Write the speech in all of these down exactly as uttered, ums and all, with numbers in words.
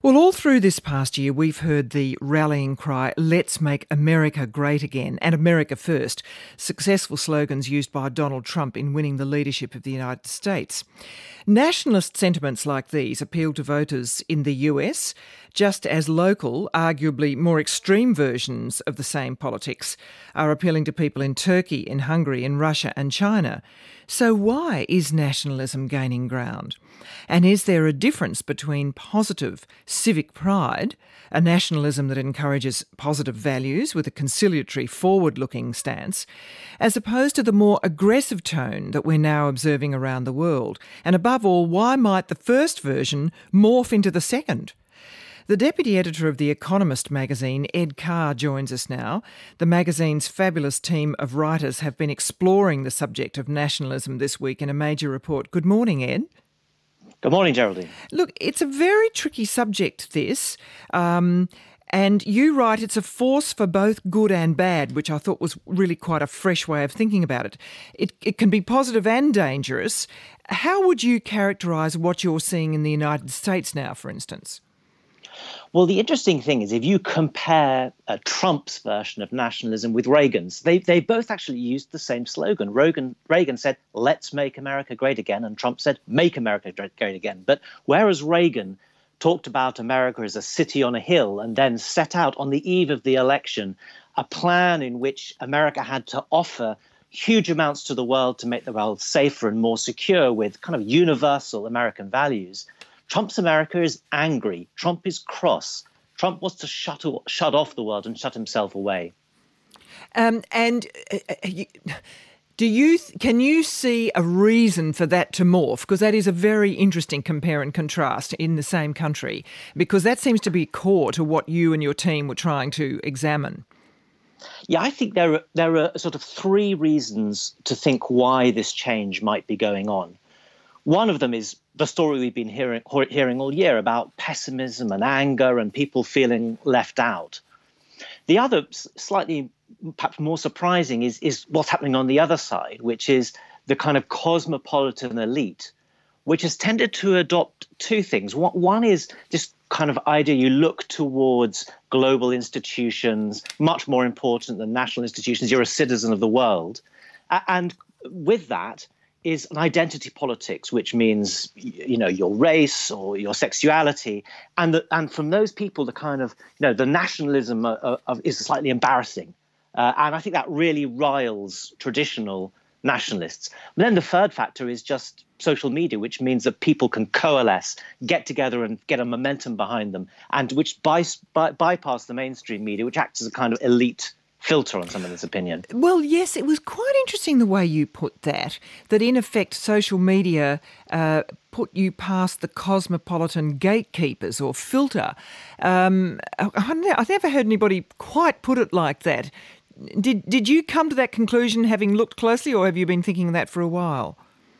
Well, all through this past year, we've heard the rallying cry, "Let's make America great again," and "America first," successful slogans used by Donald Trump in winning the leadership of the United States. Nationalist sentiments like these appeal to voters in the U S, just as local, arguably more extreme versions of the same politics are appealing to people in Turkey, in Hungary, in Russia and China. So why is nationalism gaining ground? And is there a difference between positive civic pride, a nationalism that encourages positive values with a conciliatory, forward-looking stance, as opposed to the more aggressive tone that we're now observing around the world? And above all, why might the first version morph into the second? The deputy editor of The Economist magazine, Ed Carr, joins us now. The magazine's fabulous team of writers have been exploring the subject of nationalism this week in a major report. Good morning, Ed. Good morning, Geraldine. Look, it's a very tricky subject, this. Um, and you write it's a force for both good and bad, which I thought was really quite a fresh way of thinking about it. It, it can be positive and dangerous. How would you characterise what you're seeing in the United States now, for instance? Well, the interesting thing is if you compare uh, Trump's version of nationalism with Reagan's, they they both actually used the same slogan. Reagan, Reagan said, "Let's make America great again," and Trump said, "Make America great again." But whereas Reagan talked about America as a city on a hill and then set out on the eve of the election a plan in which America had to offer huge amounts to the world to make the world safer and more secure with kind of universal American values, Trump's America is angry. Trump is cross. Trump wants to shut shut off the world and shut himself away. Um, and uh, do you can you see a reason for that to morph? Because that is a very interesting compare and contrast in the same country, because that seems to be core to what you and your team were trying to examine. Yeah, I think there are, there are sort of three reasons to think why this change might be going on. One of them is the story we've been hearing, hearing all year about pessimism and anger and people feeling left out. The other, slightly perhaps more surprising, is, is what's happening on the other side, which is the kind of cosmopolitan elite, which has tended to adopt two things. One is this kind of idea you look towards global institutions, much more important than national institutions. You're a citizen of the world. And with that is an identity politics, which means, you know, your race or your sexuality. And the, and from those people, the kind of, you know, the nationalism of, of, is slightly embarrassing. Uh, and I think that really riles traditional nationalists. But then the third factor is just social media, which means that people can coalesce, get together and get a momentum behind them, and which by, by, bypass the mainstream media, which acts as a kind of elite filter on some of this opinion. Well, yes, it was quite interesting the way you put that, that in effect social media uh, put you past the cosmopolitan gatekeepers or filter. Um, I've never heard anybody quite put it like that. Did, did you come to that conclusion having looked closely, or have you been thinking that for a while?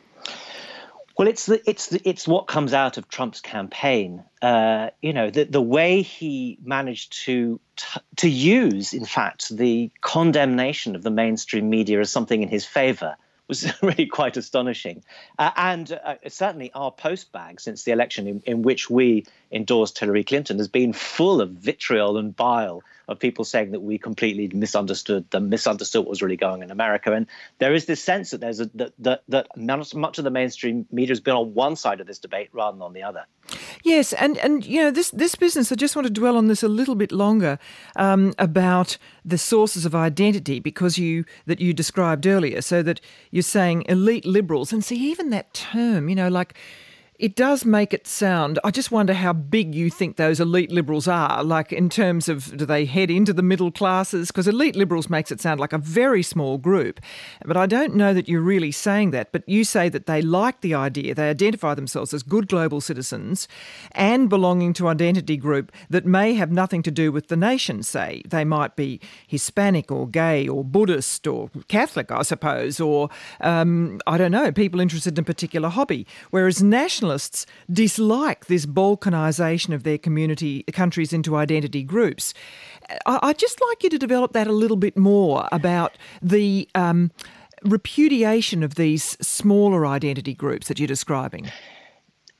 Well, it's the, it's the, it's what comes out of Trump's campaign. Uh, you know, the the way he managed to t- to use, in fact, the condemnation of the mainstream media as something in his favor was really quite astonishing. Uh, and uh, certainly our postbag since the election in, in which we endorsed Hillary Clinton has been full of vitriol and bile of people saying that we completely misunderstood them, misunderstood what was really going on in America. And there is this sense that there's a, that, that, that much of the mainstream media has been on one side of this debate rather than on the other. Yes, and, and you know, this, this business, I just want to dwell on this a little bit longer, um, about the sources of identity, because you that you described earlier, so that you're saying elite liberals, and see, even that term, you know, like, it does make it sound, I just wonder how big you think those elite liberals are, like in terms of, do they head into the middle classes? Because elite liberals makes it sound like a very small group. But I don't know that you're really saying that. But you say that they like the idea, they identify themselves as good global citizens and belonging to an identity group that may have nothing to do with the nation, say. They might be Hispanic or gay or Buddhist or Catholic, I suppose, or, um, I don't know, people interested in a particular hobby. Whereas nationalists dislike this balkanisation of their community countries into identity groups. I'd just like you to develop that a little bit more about the um, repudiation of these smaller identity groups that you're describing.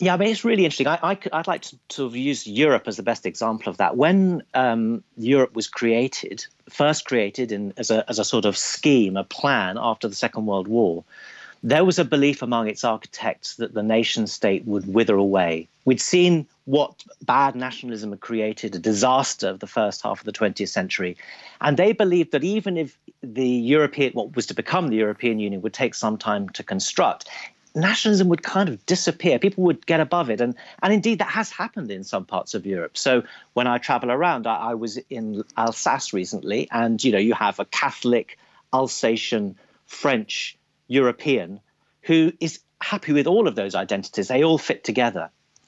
Yeah, I mean, it's really interesting. I, I, I'd like to sort of use Europe as the best example of that. When um, Europe was created, first created in, as, a, as a sort of scheme, a plan after the Second World War, there was a belief among its architects that the nation state would wither away. We'd seen what bad nationalism had created, a disaster of the first half of the twentieth century. And they believed that even if the European, what was to become the European Union, would take some time to construct, nationalism would kind of disappear. People would get above it. And, and indeed, that has happened in some parts of Europe. So when I travel around, I, I was in Alsace recently, and, you know, you have a Catholic, Alsatian, French European who is happy with all of those identities. They all fit together.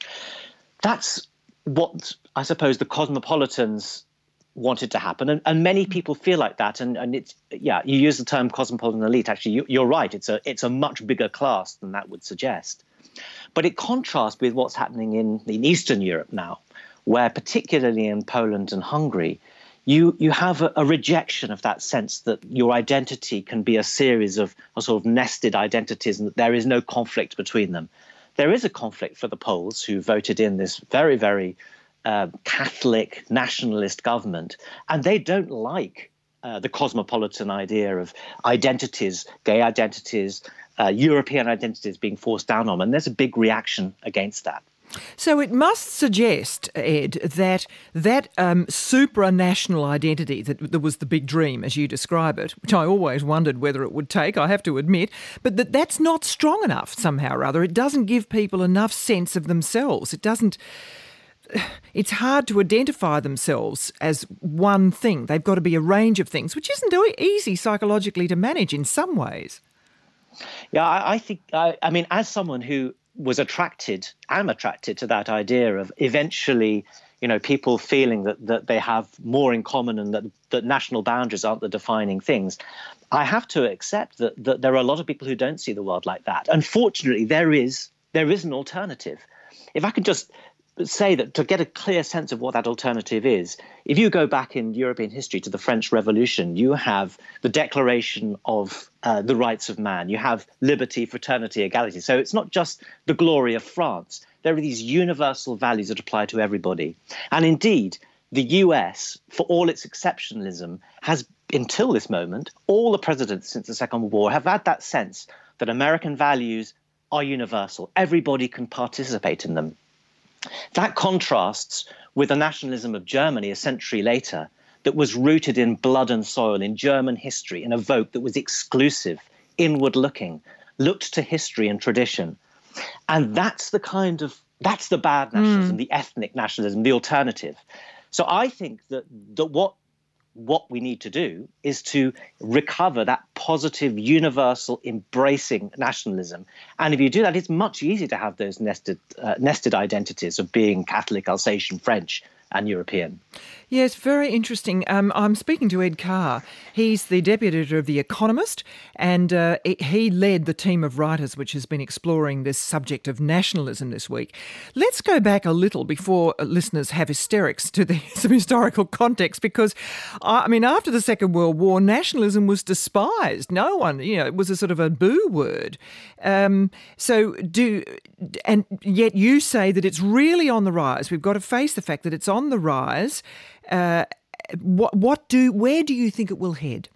That's what I suppose the cosmopolitans wanted to happen. And, and many people feel like that. And, and it's, yeah, you use the term cosmopolitan elite. Actually, you, you're right. It's a, it's a much bigger class than that would suggest. But it contrasts with what's happening in, in Eastern Europe now, where particularly in Poland and Hungary, you, you have a, a rejection of that sense that your identity can be a series of a sort of nested identities and that there is no conflict between them. There is a conflict for the Poles who voted in this very, very uh, Catholic nationalist government, and they don't like uh, the cosmopolitan idea of identities, gay identities, uh, European identities being forced down on them. And there's a big reaction against that. So it must suggest, Ed, that that um, supranational identity that, that was the big dream, as you describe it, which I always wondered whether it would take, I have to admit, but that that's not strong enough somehow or other. It doesn't give people enough sense of themselves. It doesn't... It's hard to identify themselves as one thing. They've got to be a range of things, which isn't easy psychologically to manage in some ways. Yeah, I, I think, I, I mean, as someone who was attracted, am attracted to that idea of eventually, you know, people feeling that, that they have more in common and that, that national boundaries aren't the defining things. I have to accept that, that there are a lot of people who don't see the world like that. Unfortunately, there is there is an alternative. If I could just say that to get a clear sense of what that alternative is, if you go back in European history to the French Revolution, you have the Declaration of uh, the Rights of Man. You have liberty, fraternity, equality. So it's not just the glory of France. There are these universal values that apply to everybody. And indeed, the U S, for all its exceptionalism, has, until this moment, all the presidents since the Second World War have had that sense that American values are universal. Everybody can participate in them. That contrasts with the nationalism of Germany a century later that was rooted in blood and soil, in German history, in a vote that was exclusive, inward-looking, looked to history and tradition. And that's the kind of, that's the bad nationalism, mm. the ethnic nationalism, the alternative. So I think that, that what what we need to do is to recover that positive, universal, embracing nationalism. And if you do that, it's much easier to have those nested uh, nested identities of being Catholic, Alsatian, French, and European. Yes, very interesting. Um, I'm speaking to Ed Carr. He's the deputy editor of The Economist, and uh, he led the team of writers which has been exploring this subject of nationalism this week. Let's go back a little before listeners have hysterics to the, some historical context, because, I mean, after the Second World War, nationalism was despised. No one, you know, it was a sort of a boo word. Um, so do, and yet you say that it's really on the rise. We've got to face the fact that it's on the rise. Uh, what, what do, where do you think it will head?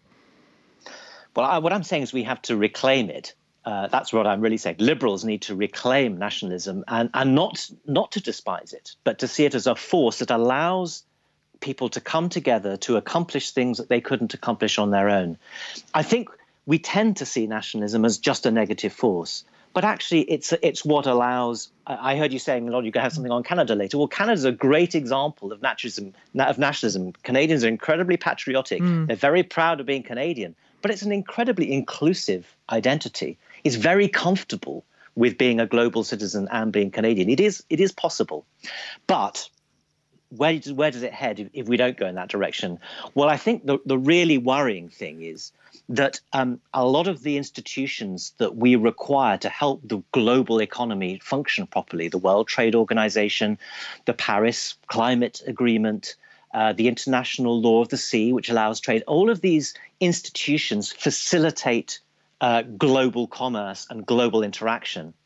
Well, I, what I'm saying is we have to reclaim it. Uh, that's what I'm really saying. Liberals need to reclaim nationalism and, and not, not to despise it, but to see it as a force that allows people to come together to accomplish things that they couldn't accomplish on their own. I think we tend to see nationalism as just a negative force. But actually, it's it's what allows. I heard you saying, Lord, you can have something on Canada later. Well, Canada's a great example of nationalism. Of nationalism. Canadians are incredibly patriotic. Mm. They're very proud of being Canadian. But it's an incredibly inclusive identity. It's very comfortable with being a global citizen and being Canadian. It is it is possible. But where where does it head if, if we don't go in that direction? Well, I think the the really worrying thing is that um, a lot of the institutions that we require to help the global economy function properly, the World Trade Organization, the Paris Climate Agreement, uh, the International Law of the Sea, which allows trade, all of these institutions facilitate uh, global commerce and global interaction.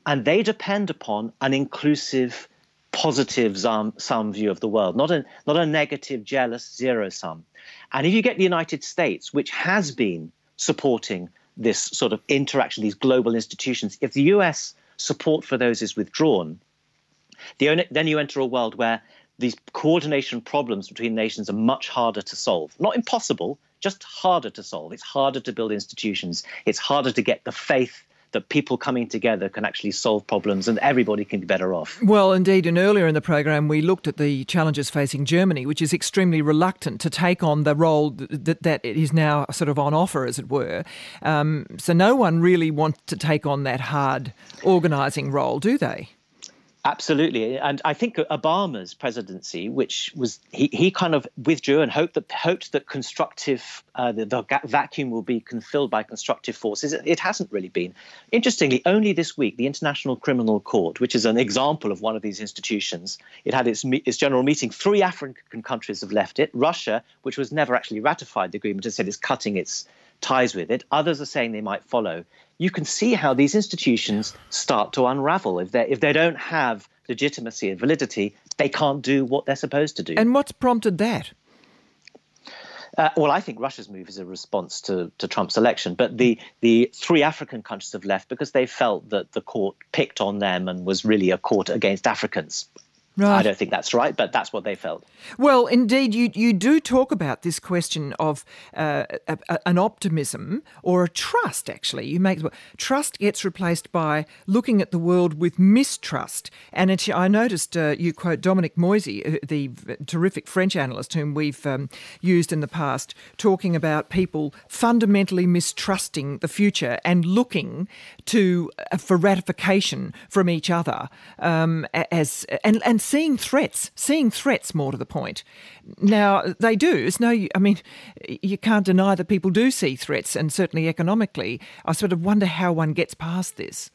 And they depend upon an inclusive, positive sum, sum view of the world, not a, not a negative, jealous zero sum. And if you get the United States, which has been supporting this sort of interaction, these global institutions, if the U S support for those is withdrawn, the only, then you enter a world where these coordination problems between nations are much harder to solve. Not impossible, just harder to solve. It's harder to build institutions. It's harder to get the faith that people coming together can actually solve problems and everybody can be better off. Well, indeed, and earlier in the program we looked at the challenges facing Germany, which is extremely reluctant to take on the role that, that is now sort of on offer, as it were. Um, so no one really wants to take on that hard organising role, do they? Absolutely. And I think Obama's presidency, which was he, he kind of withdrew and hoped that hoped that constructive uh, the, the vacuum will be filled by constructive forces. It, it hasn't really been. Interestingly, only this week, the International Criminal Court, which is an example of one of these institutions, it had its, its general meeting. Three African countries have left it. Russia, which was never actually ratified the agreement, has said it's cutting its ties with it. Others are saying they might follow. You can see how these institutions start to unravel. If they if they don't have legitimacy and validity, they can't do what they're supposed to do. And what's prompted that? Uh, well, I think Russia's move is a response to, to Trump's election. But the, the three African countries have left because they felt that the court picked on them and was really a court against Africans. Right. I don't think that's right, but that's what they felt. Well, indeed, you you do talk about this question of uh, a, a, an optimism or a trust, actually. You make trust gets replaced by looking at the world with mistrust. And it, I noticed uh, you quote Dominic Moisy, the terrific French analyst whom we've um, used in the past, talking about people fundamentally mistrusting the future and looking to uh, for ratification from each other um, as and and seeing threats, seeing threats more to the point. Now, they do. It's no, I mean, you can't deny that people do see threats, and certainly economically. I sort of wonder how one gets past this.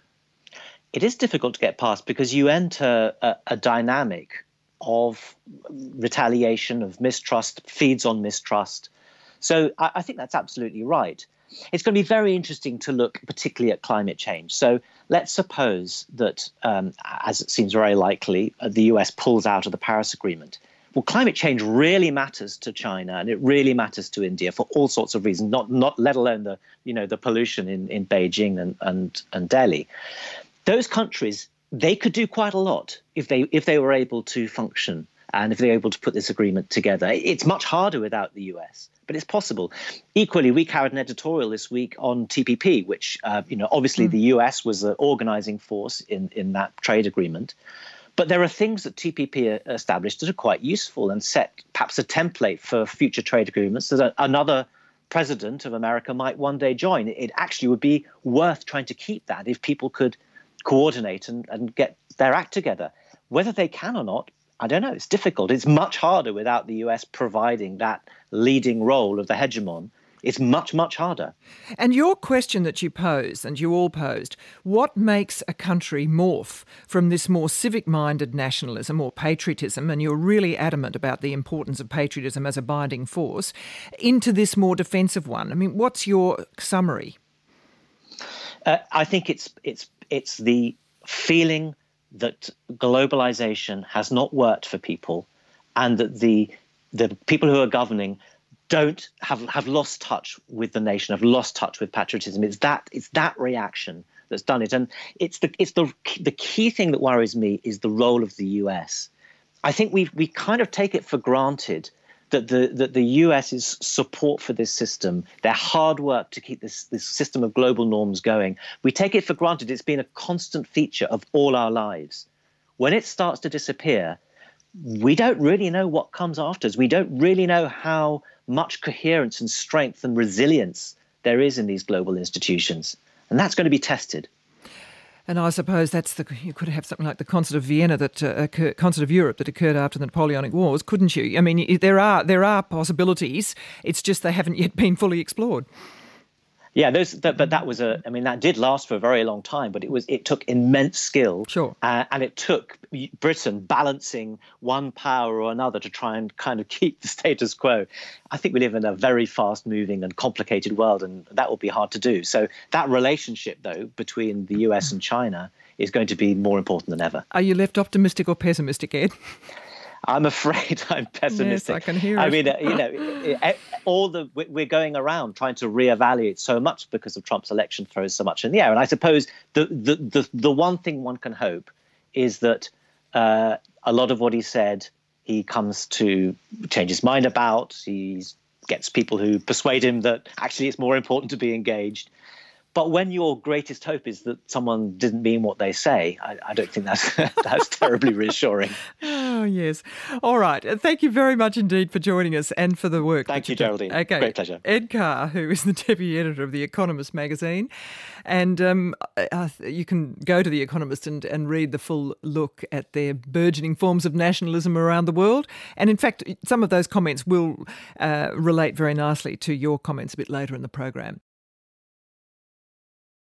It is difficult to get past because you enter a, a dynamic of retaliation, of mistrust, feeds on mistrust. So I, I think that's absolutely right. It's going to be very interesting to look particularly at climate change. So let's suppose that, um, as it seems very likely, uh, the U S pulls out of the Paris Agreement. Well, climate change really matters to China, and it really matters to India for all sorts of reasons, not not let alone the you know the pollution in, in Beijing and, and, and Delhi. Those countries, they could do quite a lot if they if they were able to function and if they were able to put this agreement together. It's much harder without the U S, but it's possible. Equally, we carried an editorial this week on T P P, which, uh, you know, obviously mm. the U S was the organizing force in, in that trade agreement. But there are things that T P P established that are quite useful and set perhaps a template for future trade agreements that another president of America might one day join. It actually would be worth trying to keep that if people could coordinate and, and get their act together. Whether they can or not, I don't know. It's difficult. It's much harder without the U S providing that leading role of the hegemon. It's much, much harder. And your question that you posed, and you all posed, what makes a country morph from this more civic-minded nationalism or patriotism, and you're really adamant about the importance of patriotism as a binding force, into this more defensive one? I mean, what's your summary? Uh, I think it's it's it's the feeling that globalization has not worked for people, and that the the people who are governing don't have have lost touch with the nation, have lost touch with patriotism. It's that it's that reaction that's done it, and it's the it's the the key thing that worries me is the role of the U S. I think we we kind of take it for granted that the that the US's support for this system, their hard work to keep this this system of global norms going, we take it for granted. It's been a constant feature of all our lives. When it starts to disappear, we don't really know what comes after us. We don't really know how much coherence and strength and resilience there is in these global institutions. And that's going to be tested. And I suppose that's the you could have something like the Concert of Vienna, that uh, occur, Concert of Europe that occurred after the Napoleonic Wars, couldn't you? I mean, there are there are possibilities. It's just they haven't yet been fully explored. Yeah, those, that, but that was a. I mean, that did last for a very long time. But it was. It took immense skill, sure, uh, and it took Britain balancing one power or another to try and kind of keep the status quo. I think we live in a very fast-moving and complicated world, and that will be hard to do. So that relationship, though, between the U S and China is going to be more important than ever. Are you left optimistic or pessimistic, Ed? I'm afraid I'm pessimistic. Yes, I can hear it. I mean, you know, all the we're going around trying to reevaluate so much because of Trump's election throws so much in the air. And I suppose the the the, the one thing one can hope is that uh, a lot of what he said, he comes to change his mind about. He gets people who persuade him that actually it's more important to be engaged. But when your greatest hope is that someone didn't mean what they say, I, I don't think that's that's terribly reassuring. Oh, yes. All right. Thank you very much indeed for joining us and for the work. Thank you, Geraldine. Okay. Great pleasure. Ed Carr, who is the deputy editor of The Economist magazine. And um, uh, you can go to The Economist and, and read the full look at their burgeoning forms of nationalism around the world. And in fact, some of those comments will uh, relate very nicely to your comments a bit later in the program.